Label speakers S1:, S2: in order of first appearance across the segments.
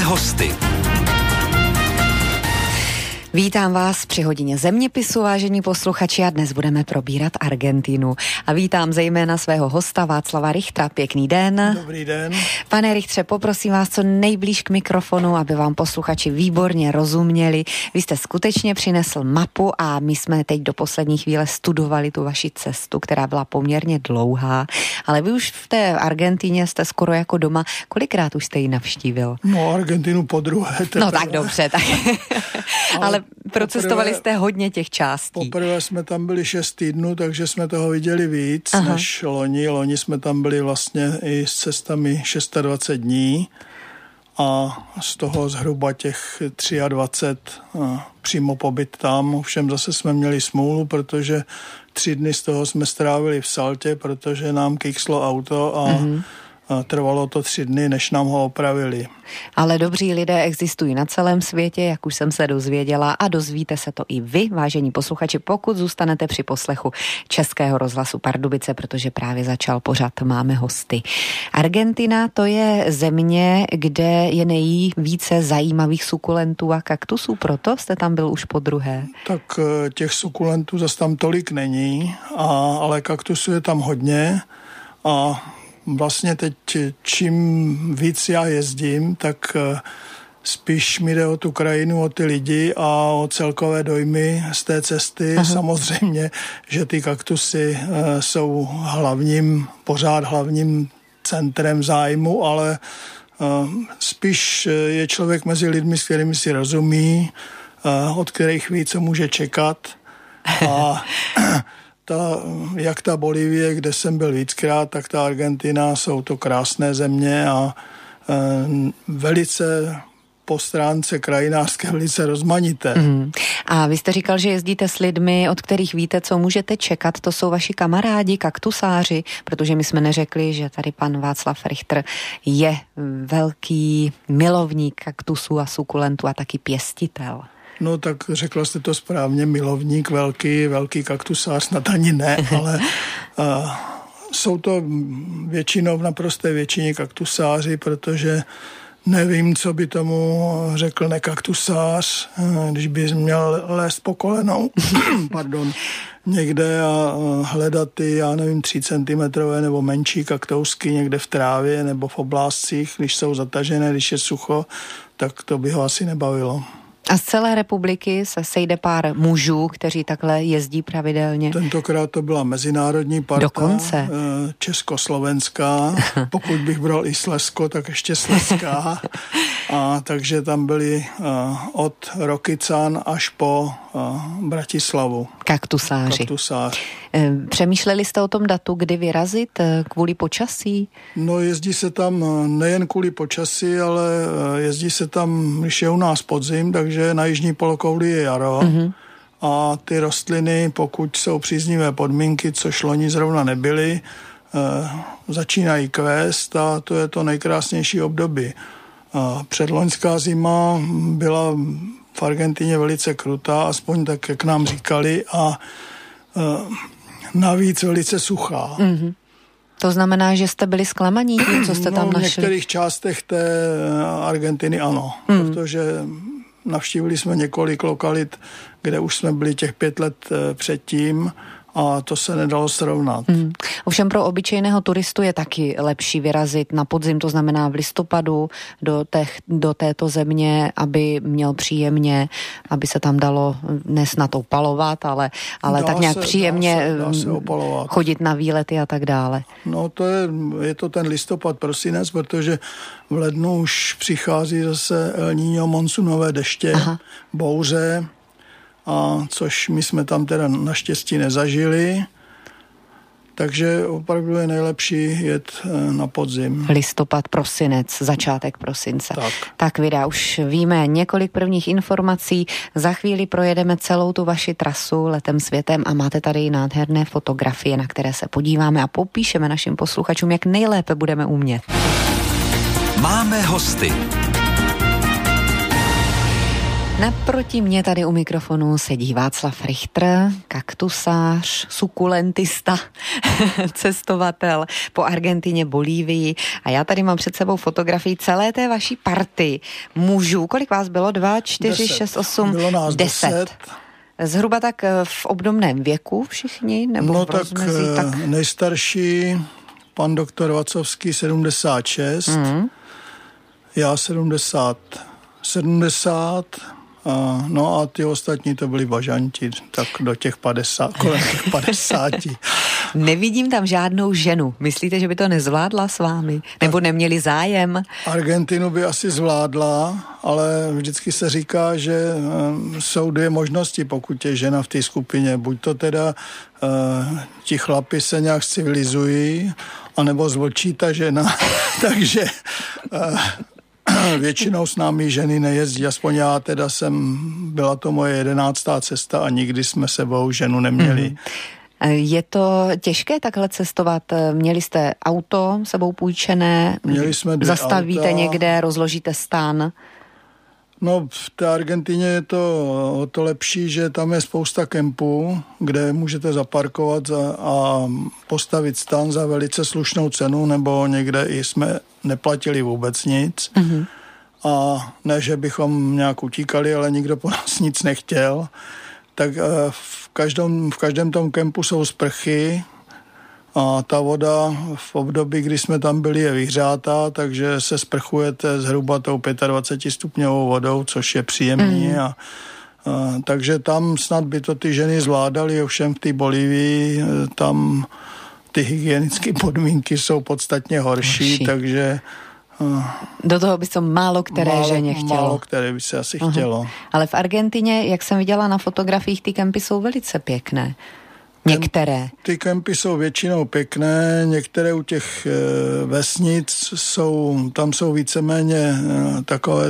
S1: hosty.
S2: Vítám vás při hodině zeměpisu, vážení posluchači, a dnes budeme probírat Argentinu. A vítám zejména svého hosta Václava Richtera. Pěkný den.
S3: Dobrý den.
S2: Pane Richtere, poprosím vás co nejblíž k mikrofonu, aby vám posluchači výborně rozuměli. Vy jste skutečně přinesl mapu a my jsme teď do poslední chvíle studovali tu vaši cestu, která byla poměrně dlouhá. Ale vy už v té Argentině jste skoro jako doma. Kolikrát už jste ji navštívil?
S3: No, Argentinu podruhé.
S2: No tak dobře, tak. Ale procestovali jste hodně těch částí.
S3: Poprvé jsme tam byli 6 týdnů, takže jsme toho viděli víc než loni. Loni jsme tam byli vlastně i s cestami 26 dní a z toho zhruba těch 23 přímo pobyt tam. Ovšem zase jsme měli smůlu, protože 3 dny z toho jsme strávili v Saltě, protože nám kikslo auto a trvalo to 3 dny, než nám ho opravili.
S2: Ale dobří lidé existují na celém světě, jak už jsem se dozvěděla, a dozvíte se to i vy, vážení posluchači, pokud zůstanete při poslechu Českého rozhlasu Pardubice, protože právě začal pořad Máme hosty. Argentina, to je země, kde je nejvíce zajímavých sukulentů a kaktusů, proto jste tam byl už podruhé.
S3: Tak těch sukulentů zase tam tolik není, ale kaktusů je tam hodně a vlastně teď čím víc já jezdím, tak spíš mi jde o tu krajinu, o ty lidi a o celkové dojmy z té cesty. Samozřejmě, že ty kaktusy jsou pořád hlavním centrem zájmu, ale spíš je člověk mezi lidmi, s kterými si rozumí, od kterých ví, co může čekat. A jak ta Bolívie, kde jsem byl víckrát, tak ta Argentina, jsou to krásné země a velice po stránce krajinářské velice rozmanité.
S2: A vy jste říkal, že jezdíte s lidmi, od kterých víte, co můžete čekat. To jsou vaši kamarádi, kaktusáři, protože my jsme neřekli, že tady pan Václav Richter je velký milovník kaktusů a sukulentů a taky pěstitel.
S3: No tak řekla jste to správně, milovník, velký kaktusář, snad ani ne, ale jsou to většinou v naprosté většině kaktusáři, protože nevím, co by tomu řekl nekaktusář, když by měl lézt po kolenou, někde a hledat ty, 3 centimetrové nebo menší kaktousky někde v trávě nebo v oblázcích, když jsou zatažené, když je sucho, tak to by ho asi nebavilo.
S2: A z celé republiky se sejde pár mužů, kteří takhle jezdí pravidelně?
S3: Tentokrát to byla mezinárodní parta.
S2: Dokonce.
S3: Československá. Pokud bych bral i Slezsko, tak ještě slezská. Takže tam byli od Rokycan až po Bratislavu.
S2: Kaktusáři. Přemýšleli jste o tom datu, kdy vyrazit kvůli počasí?
S3: No, jezdí se tam nejen kvůli počasí, ale jezdí se tam, když je u nás podzim, takže na jižní polokouli je jaro. A ty rostliny, pokud jsou příznivé podmínky, což loni zrovna nebyly, začínají kvést a to je to nejkrásnější období. Předloňská zima byla v Argentině velice krutá, aspoň tak, jak nám říkali, a navíc velice suchá.
S2: To znamená, že jste byli zklamaní tím, co jste tam našli?
S3: V některých částech té Argentiny ano, protože navštívili jsme několik lokalit, kde už jsme byli těch 5 let předtím a to se nedalo srovnat.
S2: Ovšem pro obyčejného turistu je taky lepší vyrazit na podzim, to znamená v listopadu do této země, aby měl příjemně, aby se tam dalo nesnad opalovat, ale tak nějak příjemně
S3: dá se
S2: chodit na výlety a tak dále.
S3: No to je to ten listopad, prosinec, protože v lednu už přichází zase El Niño, monsunové deště, bouře, což my jsme tam teda naštěstí nezažili, takže opravdu je nejlepší jet na podzim.
S2: Listopad, prosinec, začátek prosince. Tak vydá, už víme několik prvních informací, za chvíli projedeme celou tu vaši trasu letem světem a máte tady i nádherné fotografie, na které se podíváme a popíšeme našim posluchačům, jak nejlépe budeme umět.
S1: Máme hosty.
S2: Naproti mě tady u mikrofonu sedí Václav Richter, kaktusář, sukulentista, cestovatel po Argentině, Bolívii a já tady mám před sebou fotografii celé té vaší party mužů. Kolik vás bylo? 2, 4, 6, 8,
S3: bylo nás
S2: 10. Zhruba tak v obdobném věku všichni? Nebo
S3: no tak nejstarší pan doktor Vacovský 76, já 70, no a ty ostatní to byli bažanti, tak do těch 50, kolem těch 50.
S2: Nevidím tam žádnou ženu. Myslíte, že by to nezvládla s vámi? Nebo neměli zájem?
S3: Argentinu by asi zvládla, ale vždycky se říká, že jsou dvě možnosti, pokud je žena v té skupině. Buď to teda ti chlapi se nějak civilizují, anebo zvlčí ta žena. Takže většinou s námi ženy nejezdí, aspoň já teda byla to moje 11. cesta a nikdy jsme sebou ženu neměli.
S2: Je to těžké takhle cestovat? Měli jste auto sebou půjčené?
S3: Měli jsme 2
S2: zastavíte
S3: auta.
S2: někde, rozložíte stan?
S3: No, v té Argentině je to o to lepší, že tam je spousta kempů, kde můžete zaparkovat a postavit stan za velice slušnou cenu, nebo někde i jsme neplatili vůbec nic. A ne, že bychom nějak utíkali, ale nikdo po nás nic nechtěl. Tak v každém tom kempu jsou sprchy a ta voda v období, kdy jsme tam byli, je vyhřátá, takže se sprchujete zhruba tou 25 stupňovou vodou, což je příjemný. Takže tam snad by to ty ženy zvládaly, ovšem v té Bolívii tam ty hygienické podmínky jsou podstatně horší. Takže
S2: do toho by se málo které ženě chtělo.
S3: Málo které by se asi chtělo.
S2: Ale v Argentině, jak jsem viděla na fotografiích, ty kempy jsou velice pěkné. Některé.
S3: Ty kempy jsou většinou pěkné, některé u těch vesnic tam jsou víceméně takové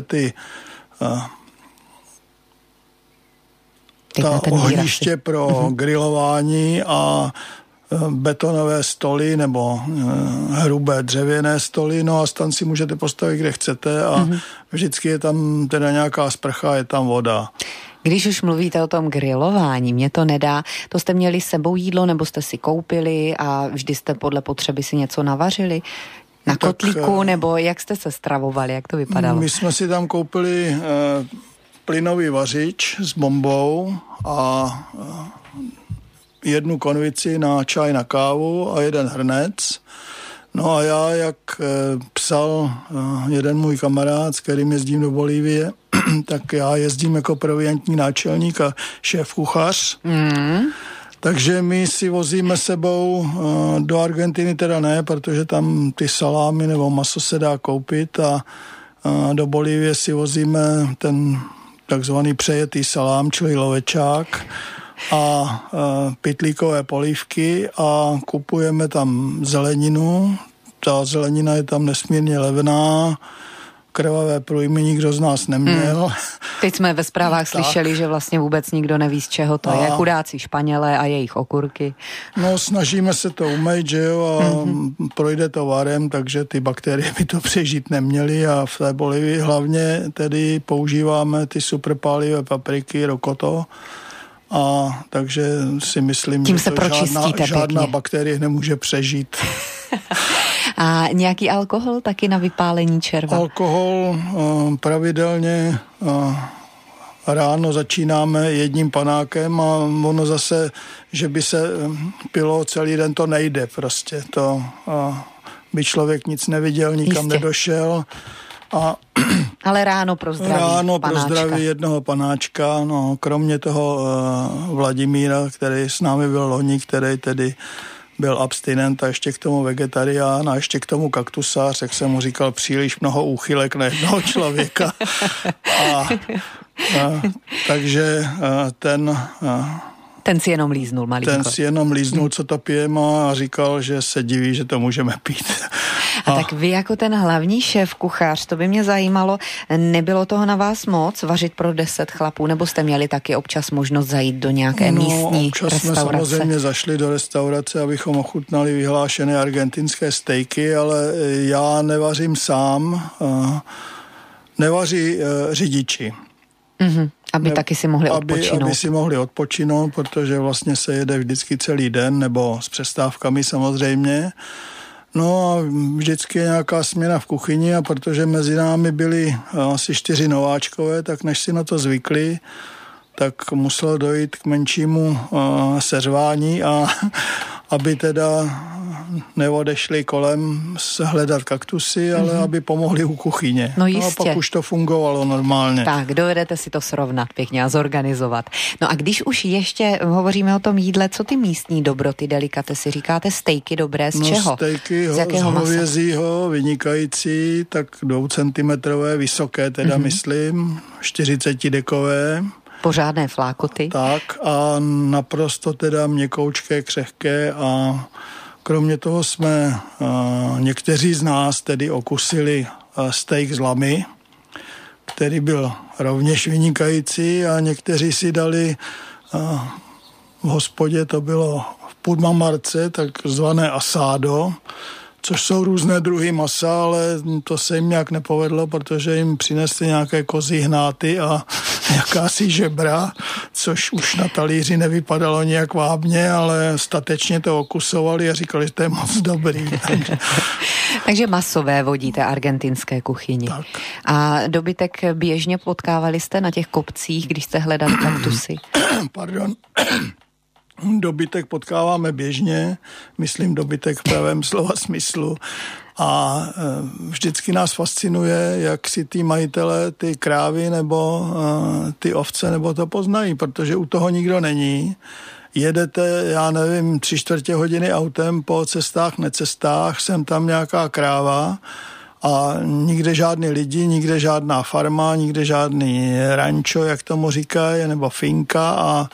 S3: ta ohniště pro grilování a betonové stoly nebo hrubé dřevěné stoly, no a stan si můžete postavit, kde chcete a vždycky je tam teda nějaká sprcha, je tam voda.
S2: Když už mluvíte o tom grilování, mě to nedá. To jste měli s sebou jídlo, nebo jste si koupili a vždy jste podle potřeby si něco navařili? Na kotlíku, nebo jak jste se stravovali, jak to vypadalo?
S3: My jsme si tam koupili plynový vařič s bombou a jednu konvici na čaj, na kávu a jeden hrnec. No a já, jak psal jeden můj kamarád, s kterým jezdím do Bolívie, tak já jezdím jako proviantní náčelník a šéf kuchař. Takže my si vozíme sebou do Argentiny, teda ne, protože tam ty salámy nebo maso se dá koupit a do Bolívie si vozíme ten takzvaný přejetý salám, čili lovečák a pytlíkové polívky a kupujeme tam zeleninu. Ta zelenina je tam nesmírně levná, krvavé průjmy nikdo z nás neměl.
S2: Teď jsme ve zprávách slyšeli, že vlastně vůbec nikdo neví, z čeho to je. Chudáci Španělé a jejich okurky.
S3: No, snažíme se to umýt, že jo, a projde to varem, takže ty bakterie by to přežít neměly a v té Bolívii hlavně tedy používáme ty superpálivé papriky, rokoto. A takže si myslím,
S2: tím
S3: že to žádná bakterie nemůže přežít.
S2: A nějaký alkohol taky na vypálení červa?
S3: Alkohol pravidelně ráno začínáme jedním panákem a ono zase, že by se pilo celý den, to nejde prostě. To by člověk nic neviděl, nikam nedošel.
S2: Ale ráno pro zdraví
S3: Ráno
S2: panáčka.
S3: pro zdraví jednoho panáčka, no kromě toho Vladimíra, který s námi byl loni, který tedy byl abstinent a ještě k tomu vegetarián a ještě k tomu kaktusář, jak jsem mu říkal, příliš mnoho úchylek na jednoho člověka. Takže
S2: ten si jenom líznul malinko.
S3: Ten si jenom líznul, co to pijeme a říkal, že se diví, že to můžeme pít.
S2: A tak vy jako ten hlavní šéf kuchař, to by mě zajímalo, nebylo toho na vás moc vařit pro 10 chlapů, nebo jste měli taky občas možnost zajít do nějaké místní
S3: občas
S2: restaurace?
S3: Jsme samozřejmě zašli do restaurace, abychom ochutnali vyhlášené argentinské stejky, ale já nevařím sám, nevaří řidiči.
S2: Aby taky si mohli odpočinout.
S3: Aby si mohli odpočinout, protože vlastně se jede vždycky celý den, nebo s přestávkami samozřejmě. No a vždycky je nějaká směna v kuchyni a protože mezi námi byli asi 4 nováčkové, tak než si na to zvykli, tak muselo dojít k menšímu seřvání a aby teda neodešli kolem hledat kaktusy, ale aby pomohli u kuchyně.
S2: No jistě.
S3: No a pak už to fungovalo normálně.
S2: Tak, dovedete si to srovnat pěkně a zorganizovat. No a když už ještě hovoříme o tom jídle, co ty místní dobroty, delikatesy? Říkáte stejky dobré, z čeho?
S3: Stejky z hovězího, vynikající, tak 2 centimetrové, vysoké teda myslím, 40 dekové.
S2: Pořádné flákoty.
S3: Tak a naprosto teda měkoučké, křehké a kromě toho jsme někteří z nás tedy okusili steak z lamy, který byl rovněž vynikající a někteří si dali v hospodě, to bylo v Pudmamarce, takzvané asado, což jsou různé druhy masa, ale to se jim nějak nepovedlo, protože jim přinesli nějaké kozí hnáty a jakási žebra, což už na talíři nevypadalo nějak vábně, ale statečně to okusovali a říkali, že to je moc dobrý.
S2: Takže masové vodíte argentinské kuchyni.
S3: Tak.
S2: A dobytek běžně potkávali jste na těch kopcích, když jste hledali kaktusy?
S3: Pardon. Dobytek potkáváme běžně, myslím dobytek v pravém slova smyslu a vždycky nás fascinuje, jak si ty majitele, ty krávy nebo ty ovce nebo to poznají, protože u toho nikdo není. Jedete, já nevím, 3/4 hodiny autem po cestách, necestách, sem tam nějaká kráva a nikde žádný lidi, nikde žádná farma, nikde žádný rančo, jak tomu říkají, nebo finka a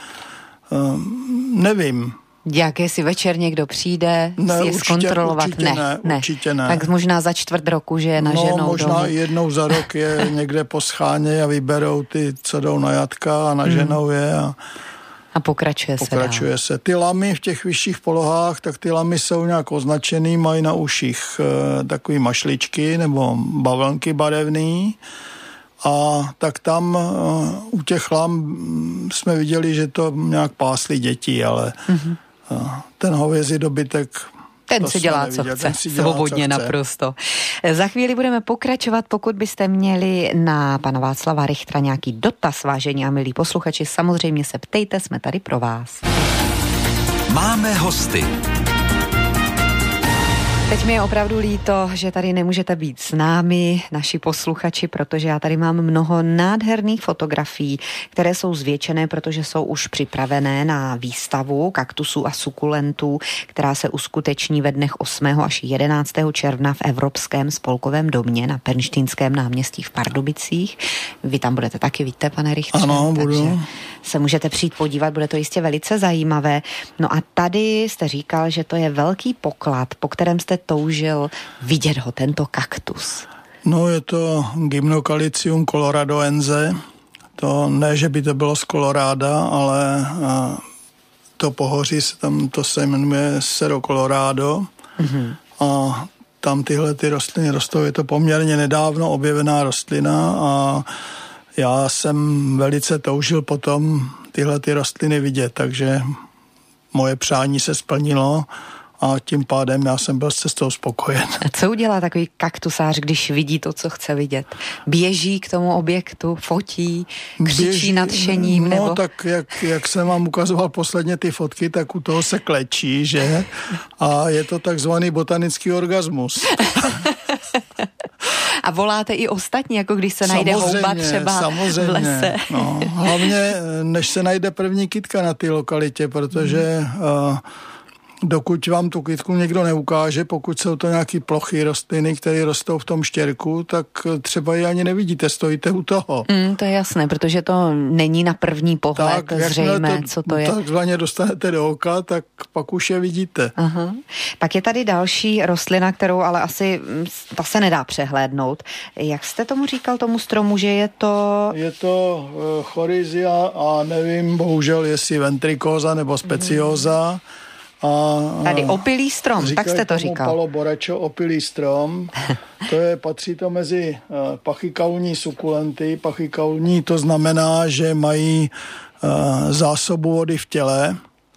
S3: nevím.
S2: Jak jestli večer někdo přijde, si je zkontrolovat?
S3: Určitě ne.
S2: Tak možná za 4 roku, že je naženou domů.
S3: Možná jednou za rok je někde po scháně a vyberou ty, co jdou na jatka a naženou je.
S2: A pokračuje se.
S3: Ty lamy v těch vyšších polohách, tak ty lamy jsou nějak označený, mají na uších takový mašličky nebo bavlnky barevný. A tak tam u těch lam jsme viděli, že to nějak pásli děti, ale ten hovězí dobytek...
S2: Ten si dělá, co chce, svobodně naprosto. Za chvíli budeme pokračovat, pokud byste měli na pana Václava Richtera nějaký dotaz, vážení a milí posluchači, samozřejmě se ptejte, jsme tady pro vás.
S1: Máme hosty.
S2: Teď mi je opravdu líto, že tady nemůžete být s námi, naši posluchači, protože já tady mám mnoho nádherných fotografií, které jsou zvětšené, protože jsou už připravené na výstavu kaktusů a sukulentů, která se uskuteční ve dnech 8. až 11. června v Evropském spolkovém domě na Pernštejnském náměstí v Pardubicích. Vy tam budete taky, víte, pane Richtře?
S3: Ano, budu.
S2: Se můžete přijít podívat, bude to jistě velice zajímavé. No a tady jste říkal, že to je velký poklad, po kterém jste toužil vidět ho, tento kaktus.
S3: No, je to Gymnocalycium coloradoense. To ne, že by to bylo z Koloráda, ale to pohoří, to se jmenuje Cerro Colorado. A tam tyhle ty rostliny rostou. Je to poměrně nedávno objevená rostlina a já jsem velice toužil potom tyhle ty rostliny vidět, takže moje přání se splnilo a tím pádem já jsem byl s cestou spokojen.
S2: A co udělá takový kaktusář, když vidí to, co chce vidět? Běží k tomu objektu, fotí, křičí nadšením?
S3: No
S2: nebo...
S3: tak, jak jsem vám ukazoval posledně ty fotky, tak u toho se klečí, že? A je to takzvaný botanický orgasmus.
S2: A voláte i ostatní, jako když se najde houba třeba v lese.
S3: No, hlavně, než se najde první kytka na té lokalitě, protože dokud vám tu kytku někdo neukáže, pokud jsou to nějaký plochy rostliny, které rostou v tom štěrku, tak třeba ji ani nevidíte, stojíte u toho.
S2: To je jasné, protože to není na první pohled tak, zřejmé, co to je.
S3: Takzvaně dostanete do oka, tak pak už je vidíte.
S2: Aha. Pak je tady další rostlina, kterou ale asi ta se nedá přehlédnout. Jak jste tomu říkal, tomu stromu, že je to...
S3: Je to chorizia a nevím, bohužel, jestli ventrikoza nebo specioza.
S2: Tady opilý strom, tak jste to říkal.
S3: Palo Borečo, opilý strom. Patří to mezi pachykaulní sukulenty. Pachykaulní to znamená, že mají zásobu vody v těle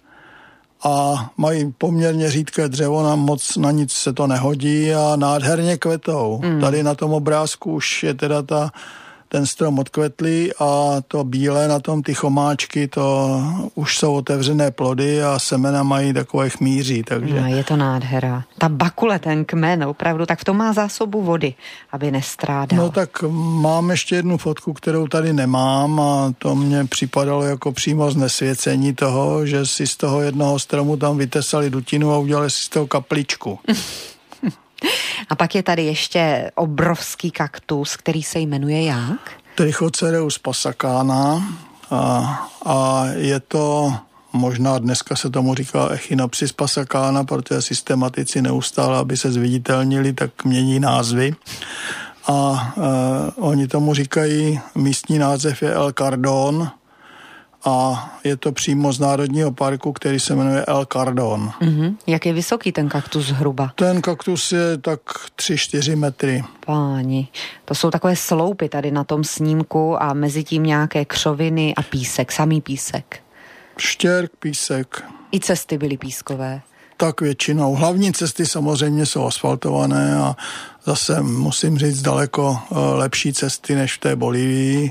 S3: a mají poměrně řídké dřevo, moc na nic se to nehodí a nádherně kvetou. Tady na tom obrázku už je teda ten strom odkvetlý a to bílé na tom, ty chomáčky, to už jsou otevřené plody a semena mají takové chmíří, takže...
S2: No, je to nádhera. Ta bakule, ten kmen, opravdu, tak v tom má zásobu vody, aby nestrádal.
S3: No tak mám ještě jednu fotku, kterou tady nemám a to mně připadalo jako přímo znesvěcení toho, že si z toho jednoho stromu tam vytesali dutinu a udělali si z toho kapličku.
S2: A pak je tady ještě obrovský kaktus, který se jmenuje jak?
S3: Trichocereus passacana a je to, možná dneska se tomu říká Echinopsis passacana, protože systematici neustále, aby se zviditelnili, tak mění názvy. A oni tomu říkají, místní název je El Cardón, a je to přímo z národního parku, který se jmenuje El Cardón.
S2: Jak je vysoký ten kaktus zhruba?
S3: Ten kaktus je tak 3-4 metry.
S2: Páni, to jsou takové sloupy tady na tom snímku a mezi tím nějaké křoviny a písek, samý písek.
S3: Štěrk, písek.
S2: I cesty byly pískové.
S3: Tak většinou. Hlavní cesty samozřejmě jsou asfaltované a zase musím říct daleko lepší cesty než v té Bolívii.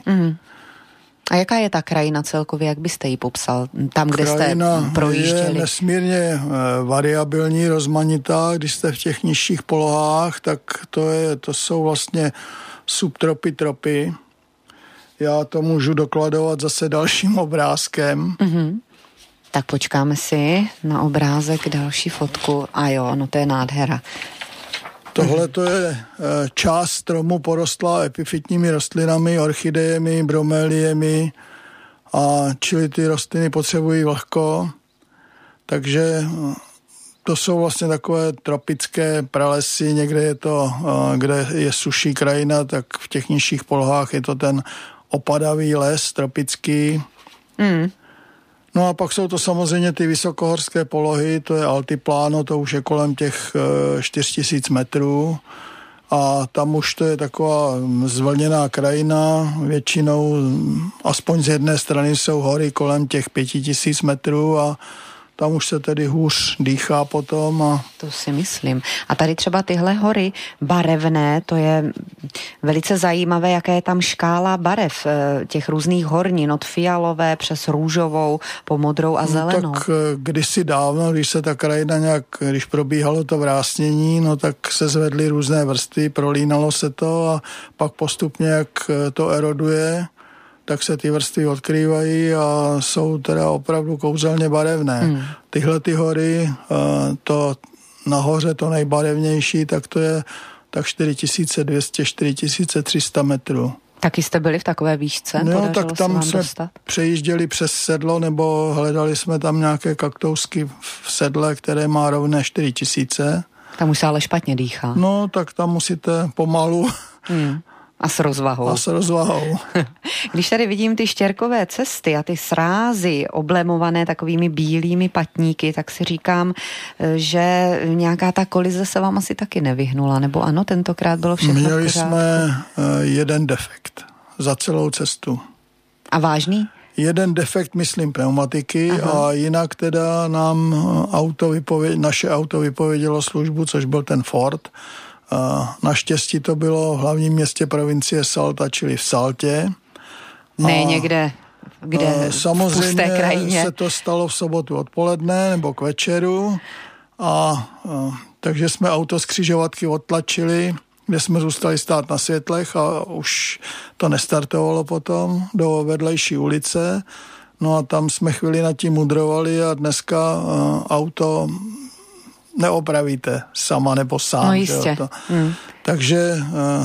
S2: A jaká je ta krajina celkově, jak byste ji popsal? Tam, kde jste projížděli?
S3: Je nesmírně variabilní, rozmanitá. Když jste v těch nižších polohách, tak to jsou vlastně subtropy, tropy. Já to můžu dokladovat zase dalším obrázkem.
S2: Tak počkáme si na obrázek, další fotku. A jo, no to je nádhera.
S3: Tohle to je část stromu porostlá epifytními rostlinami, orchidejemi, broméliemi, a čili ty rostliny potřebují vlhko, takže to jsou vlastně takové tropické pralesy, někde je to, kde je suší krajina, tak v těch nižších polohách je to ten opadavý les tropický. No a pak jsou to samozřejmě ty vysokohorské polohy, to je altipláno, to už je kolem těch 4000 metrů a tam už to je taková zvlněná krajina, většinou aspoň z jedné strany jsou hory kolem těch 5000 metrů a tam už se tedy hůř dýchá potom.
S2: To si myslím. A tady třeba tyhle hory barevné, to je velice zajímavé, jaká je tam škála barev těch různých hornin, od fialové přes růžovou, po modrou a zelenou.
S3: Tak kdysi dávno, když se ta krajina nějak, když probíhalo to vrásnění, no tak se zvedly různé vrstvy, prolínalo se to a pak postupně, jak to eroduje, tak se ty vrstvy odkrývají a jsou teda opravdu kouzelně barevné. Tyhle ty hory, to nahoře to nejbarevnější, tak to je tak 4200-4300 metrů.
S2: Taky jste byli v takové výšce?
S3: No, tak tam jsme přejížděli přes sedlo nebo hledali jsme tam nějaké kaktousky v sedle, které má rovné 4000.
S2: Tam už se ale špatně dýchá.
S3: No, tak tam musíte pomalu...
S2: A s rozvahou. Když tady vidím ty štěrkové cesty a ty srázy oblemované takovými bílými patníky, tak si říkám, že nějaká ta kolize se vám asi taky nevyhnula, nebo ano, tentokrát bylo všechno v pořádku?
S3: Měli jsme jeden defekt za celou cestu.
S2: A vážný?
S3: Jeden defekt, myslím, pneumatiky. Aha. A jinak teda nám naše auto vypovědělo službu, což byl ten Ford. Naštěstí to bylo v hlavním městě provincie Salta, čili v Saltě.
S2: Ne někde, kde
S3: samozřejmě
S2: v pusté krajině.
S3: Se to stalo v sobotu odpoledne nebo k večeru takže jsme auto z křižovatky odtlačili, kde jsme zůstali stát na světlech a už to nestartovalo potom do vedlejší ulice. No a tam jsme chvíli nad tím mudrovali a dneska auto neopravíte sama nebo sám.
S2: No jistě.
S3: Takže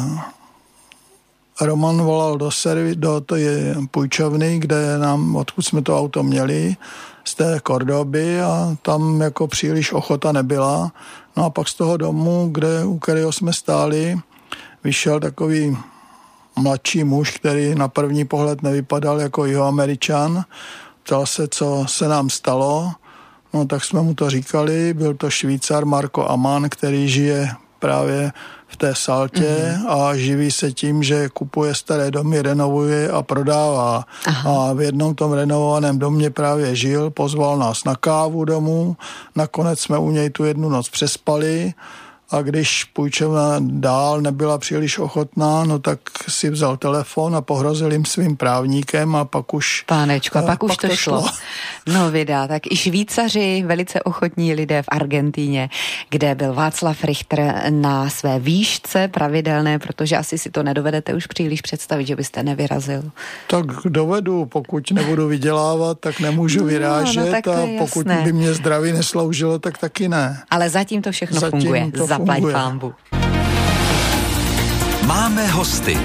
S3: Roman volal do té půjčovny, odkud jsme to auto měli, z té Cordoby, a tam jako příliš ochota nebyla. No a pak z toho domu, u kterého jsme stáli, vyšel takový mladší muž, který na první pohled nevypadal jako Jihoameričan. Ptal se, co se nám stalo. No tak jsme mu to říkali, byl to Švýcar Marco Amann, který žije právě v té Saltě a živí se tím, že kupuje staré domy, renovuje a prodává. Aha. A v jednom tom renovovaném domě právě žil, pozval nás na kávu domů, nakonec jsme u něj tu jednu noc přespali a když půjčovna dál nebyla příliš ochotná, no tak si vzal telefon a pohrozil jim svým právníkem a pak už...
S2: Pánečko, a pak už to šlo. No vydá, tak i Švýcaři, velice ochotní lidé v Argentíně, kde byl Václav Richter na své výšce pravidelné, protože asi si to nedovedete už příliš představit, že byste nevyrazil.
S3: Tak dovedu, pokud nebudu vydělávat, tak nemůžu vyrážet a pokud by mě zdraví nesloužilo, tak taky ne.
S2: Ale zatím to všechno funguje. Zaplať pánbu.
S1: Máme hosty.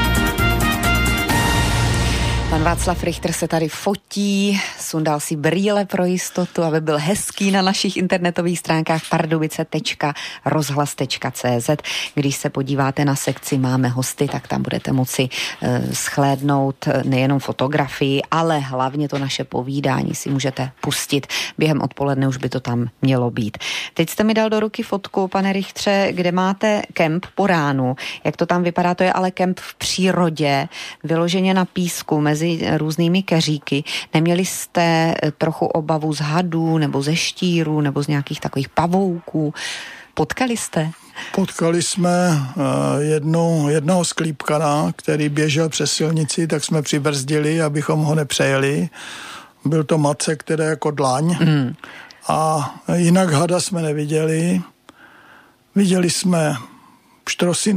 S2: Pan Václav Richter se tady fotí, sundal si brýle pro jistotu, aby byl hezký na našich internetových stránkách pardubice.rozhlas.cz. Když se podíváte na sekci Máme hosty, tak tam budete moci shlédnout nejenom fotografii, ale hlavně to naše povídání si můžete pustit. Během odpoledne už by to tam mělo být. Teď jste mi dal do ruky fotku, pane Richtře, kde máte kemp po ránu. Jak to tam vypadá? To je ale kemp v přírodě, vyloženě na písku, mezi různými keříky. Neměli jste trochu obavu z hadů, nebo ze štírů, nebo z nějakých takových pavouků? Potkali jste?
S3: Potkali jsme jednoho sklípkana, který běžel přes silnici, tak jsme přibrzdili, abychom ho nepřejeli. Byl to Macek, který jako dlaň. A jinak hada jsme neviděli. Viděli jsme pštrosy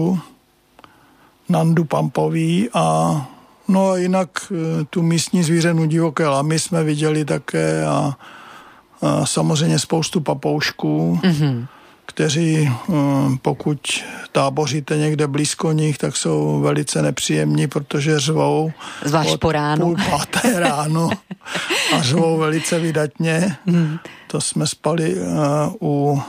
S3: Nandu pampový a no a jinak tu místní zvířenu divoké lamy jsme viděli také a samozřejmě spoustu papoušků, kteří pokud táboříte někde blízko nich, tak jsou velice nepříjemní, protože řvou
S2: zvlášť po ránu.
S3: 4:30 ráno a řvou velice vydatně. To jsme spali u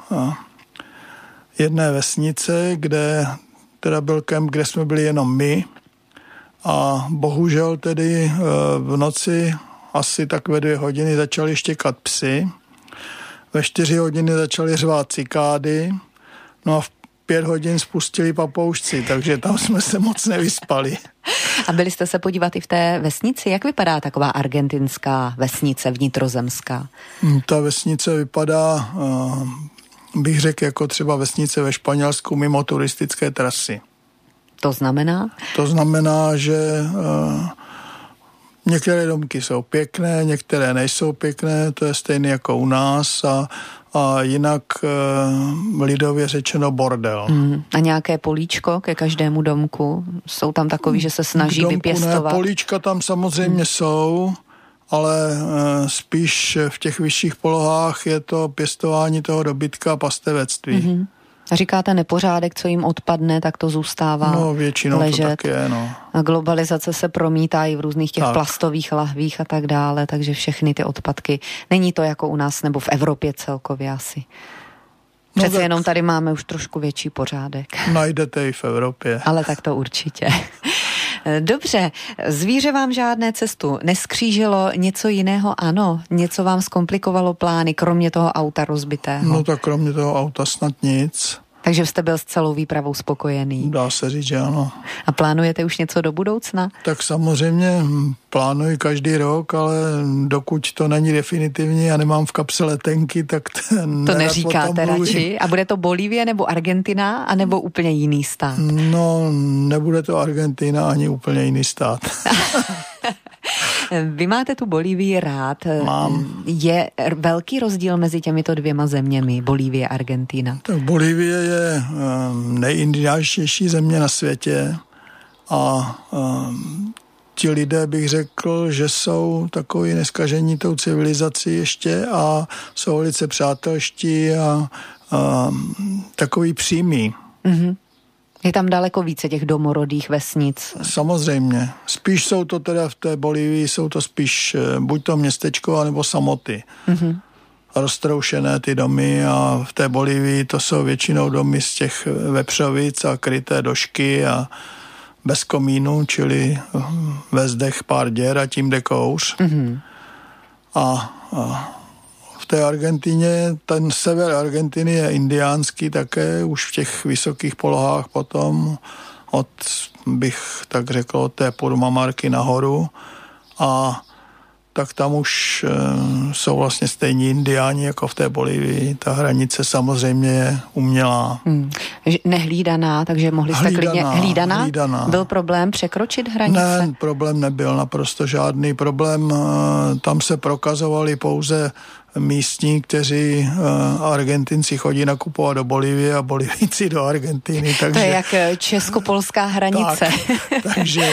S3: jedné vesnice, kde teda byl kemp, kde jsme byli jenom my. A bohužel tedy v noci asi tak ve 2 hodiny začaly štěkat psy, ve 4 hodiny začaly řvát cikády, no a v 5 hodin spustili papoušci, takže tam jsme se moc nevyspali.
S2: A byli jste se podívat i v té vesnici? Jak vypadá taková argentinská vesnice vnitrozemská?
S3: Ta vesnice vypadá, bych řekl, jako třeba vesnice ve Španělsku mimo turistické trasy.
S2: To znamená?
S3: To znamená, že některé domky jsou pěkné, některé nejsou pěkné, to je stejné jako u nás a jinak lidově řečeno bordel.
S2: A nějaké políčko ke každému domku? Jsou tam takový, že se snaží vypěstovat?
S3: Ne, políčka tam samozřejmě jsou, ale spíš v těch vyšších polohách je to pěstování toho dobytka a pastevectví.
S2: A říkáte nepořádek, co jim odpadne, tak to zůstává ležet.
S3: No většinou to tak je, no.
S2: A globalizace se promítá i v různých těch plastových lahvích a tak dále, takže všechny ty odpadky. Není to jako u nás nebo v Evropě celkově asi. Přece jenom tady máme už trošku větší pořádek.
S3: Najdete i v Evropě.
S2: Ale tak to určitě. Dobře, zvíře vám žádné cestu neskřížilo, něco jiného ano? Něco vám zkomplikovalo plány, kromě toho auta rozbitého?
S3: No tak kromě toho auta snad nic.
S2: Takže jste byl s celou výpravou spokojený?
S3: Dá se říct, že ano.
S2: A plánujete už něco do budoucna?
S3: Tak samozřejmě plánuji každý rok, ale dokud to není definitivní a nemám v kapse letenky, tak
S2: to neříkáte radši. A bude to Bolívie nebo Argentina, anebo úplně jiný stát?
S3: No, nebude to Argentina ani úplně jiný stát.
S2: Vy máte tu Bolívii rád.
S3: Mám.
S2: Je velký rozdíl mezi těmito 2 zeměmi, Bolívie a Argentina?
S3: Tak Bolívie je nejindividuálnější země na světě a ti lidé, bych řekl, že jsou takový neskažení tou civilizací ještě a jsou velice přátelští a takový přímý.
S2: Je tam daleko více těch domorodých vesnic.
S3: Samozřejmě. Spíš jsou to teda v té Bolívii, jsou to spíš buď to městečko, anebo samoty. Roztroušené ty domy a v té Bolívii to jsou většinou domy z těch vepřovic a kryté došky a bez komínu, čili ve zdech pár děr a tím jde kouř. A v té Argentině, ten sever Argentiny je indiánský také, už v těch vysokých polohách potom, bych tak řekl, od té Purmamarky nahoru, a tak tam už jsou vlastně stejní indiáni jako v té Bolívii. Ta hranice samozřejmě je umělá.
S2: Nehlídaná, takže mohli jste klidně... Hlídaná? Byl problém překročit hranice?
S3: Ne, problém nebyl, naprosto žádný problém. Tam se prokazovali pouze místní, kteří Argentinci chodí nakupovat do Bolívie a Bolívijci do Argentiny. Takže,
S2: to je jak česko-polská hranice.
S3: Takže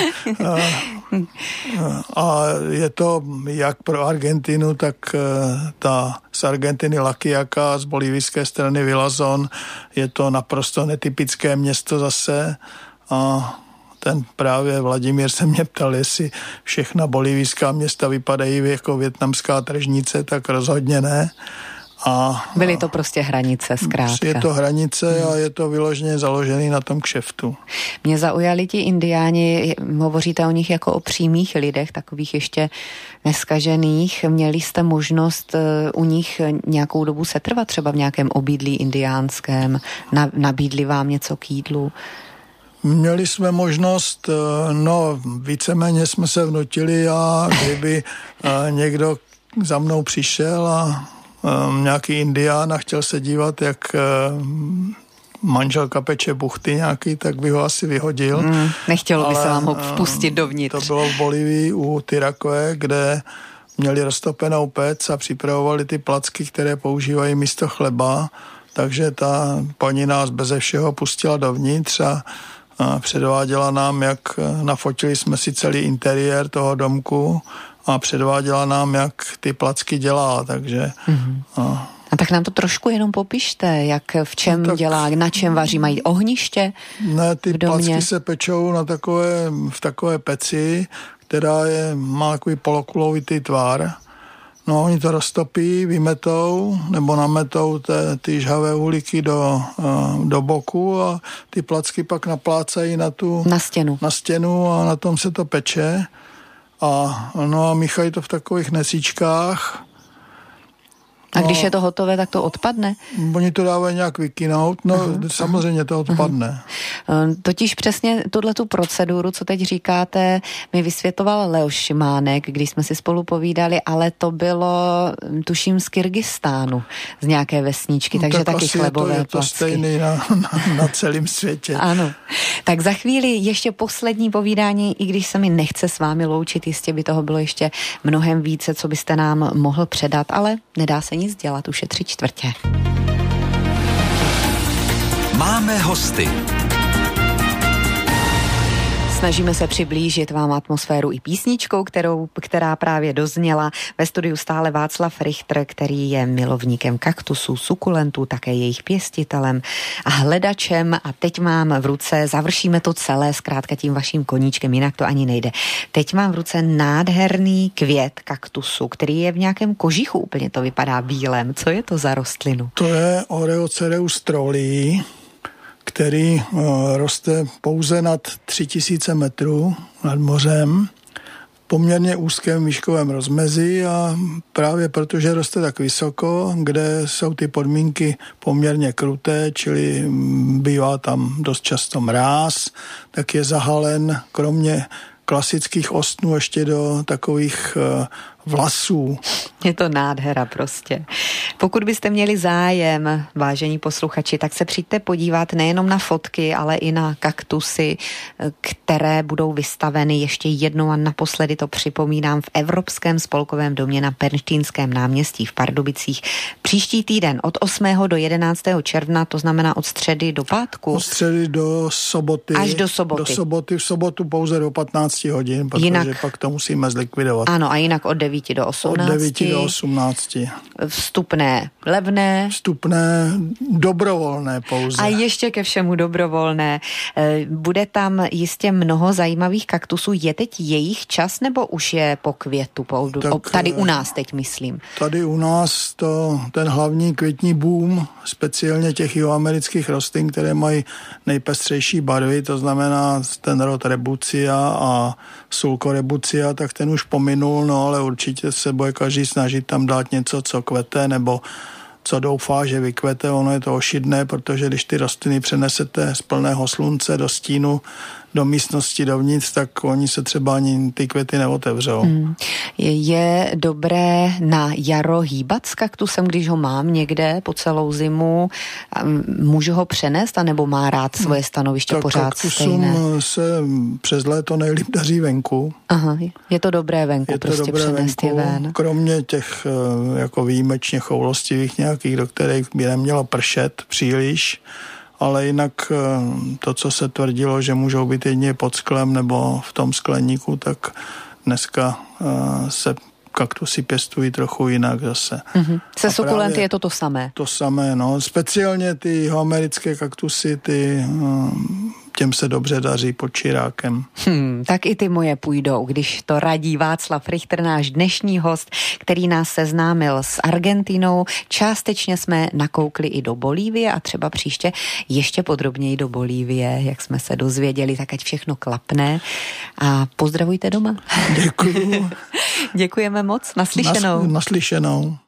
S3: a je to jak pro Argentinu, tak ta z Argentiny La Quiaca, z bolívijské strany Villazón, je to naprosto netypické město zase, a ten právě Vladimír se mě ptal, jestli všechna bolívijská města vypadají jako vietnamská tržnice, tak rozhodně ne.
S2: Byly to prostě hranice, zkrátka.
S3: Je to hranice a je to vyloženě založený na tom kšeftu.
S2: Mě zaujali ti indiáni, hovoříte o nich jako o přímých lidech, takových ještě neskažených. Měli jste možnost u nich nějakou dobu setrvat, třeba v nějakém obydlí indiánském? Nabídli vám něco k jídlu?
S3: Měli jsme možnost, víceméně jsme se vnutili, a kdyby někdo za mnou přišel a nějaký indián a chtěl se dívat, jak manželka peče buchty nějaký, tak by ho asi vyhodil.
S2: Nechtělo by se vám ho vpustit dovnitř.
S3: To bylo v Bolívii u Tyrakoe, kde měli roztopenou pec a připravovali ty placky, které používají místo chleba, takže ta paní nás beze všeho pustila dovnitř a předváděla nám, jak nafotili jsme si celý interiér toho domku a předváděla nám, jak ty placky dělá, takže...
S2: A tak nám to trošku jenom popište, v čem dělá, na čem vaří, mají ohniště?
S3: Ne, ty placky se pečou v takové peci, která má takový polokulovitý tvar. No, oni to roztopí, vymetou nebo nametou ty žhavé uhlíky do boku a ty placky pak naplácají na stěnu a na tom se to peče. A míchají to v takových nesíčkách.
S2: A když je to hotové, tak to odpadne?
S3: Oni to dávají nějak vykynout, samozřejmě to odpadne.
S2: Totiž přesně tuhletu proceduru, co teď říkáte, mi vysvětloval Leoš Šimánek, když jsme si spolu povídali, ale to bylo, tuším, z Kyrgyzstánu, z nějaké vesničky, takže taky chlebové
S3: je to
S2: placky.
S3: stejný na celém světě.
S2: Ano. Tak za chvíli ještě poslední povídání, i když se mi nechce s vámi loučit, jistě by toho bylo ještě mnohem více, co byste nám mohl předat, ale nedá se nic dělat, už je 3/4.
S1: Máme hosty.
S2: Snažíme se přiblížit vám atmosféru i písničkou, která právě dozněla. Ve studiu stále Václav Richter, který je milovníkem kaktusů, sukulentů, také jejich pěstitelem a hledačem. A teď mám v ruce, završíme to celé zkrátka tím vaším koníčkem, jinak to ani nejde. Teď mám v ruce nádherný květ kaktusu, který je v nějakém kožichu, úplně to vypadá bílém. Co je to za rostlinu?
S3: To je Oreocereus trolii, který roste pouze nad 3000 metrů nad mořem, v poměrně úzkém výškovém rozmezí, a právě protože roste tak vysoko, kde jsou ty podmínky poměrně kruté, čili bývá tam dost často mráz, tak je zahalen kromě klasických ostnů ještě do takových vlasů.
S2: Je to nádhera prostě. Pokud byste měli zájem, vážení posluchači, tak se přijďte podívat nejenom na fotky, ale i na kaktusy, které budou vystaveny ještě jednou a naposledy to připomínám v Evropském spolkovém domě na Pernštínském náměstí v Pardubicích. Příští týden od 8. do 11. června, to znamená od středy do pátku.
S3: Od středy do soboty.
S2: Až do soboty.
S3: Do soboty, v sobotu pouze do 15 hodin, protože jinak, pak to musíme zlikvidovat.
S2: Ano, a jinak od 9 do 18.
S3: Od 9 do 18.
S2: Vstupné levné.
S3: Vstupné dobrovolné pouze.
S2: A ještě ke všemu dobrovolné. Bude tam jistě mnoho zajímavých kaktusů. Je teď jejich čas, nebo už je po květu? Tady u nás teď myslím.
S3: Tady u nás ten hlavní květní boom, speciálně těch jihoamerických rostlin, které mají nejpestřejší barvy, to znamená ten rod rebucia a sulcorebucia, tak ten už pominul, ale určitě určitě se bude každý snažit tam dát něco, co kvete, nebo co doufá, že vykvete. Ono je to ošidné, protože když ty rostliny přenesete z plného slunce do stínu, do místnosti dovnitř, tak oni se třeba ani ty květy neotevřou.
S2: Je dobré na jaro hýbat s kaktusem, když ho mám někde po celou zimu? Můžu ho přenést, anebo má rád svoje stanoviště pořád stejné?
S3: Kaktusům se přes léto nejlíp daří venku.
S2: Aha, je to dobré venku, prostě přenést je ven.
S3: Kromě těch jako výjimečně choulostivých nějakých, do kterých by nemělo pršet příliš, ale jinak to, co se tvrdilo, že můžou být jedině pod sklem nebo v tom skleníku, tak dneska se kaktusy pěstují trochu jinak zase.
S2: Se sukulenty je to samé?
S3: To samé, no. Speciálně ty jihoamerické kaktusy, těm se dobře daří pod čirákem.
S2: Tak i ty moje půjdou, když to radí Václav Richter, náš dnešní host, který nás seznámil s Argentinou. Částečně jsme nakoukli i do Bolívie a třeba příště ještě podrobněji do Bolívie, jak jsme se dozvěděli, tak ať všechno klapne. A pozdravujte doma.
S3: Děkuju.
S2: Děkujeme moc, naslyšenou.
S3: Naslyšenou.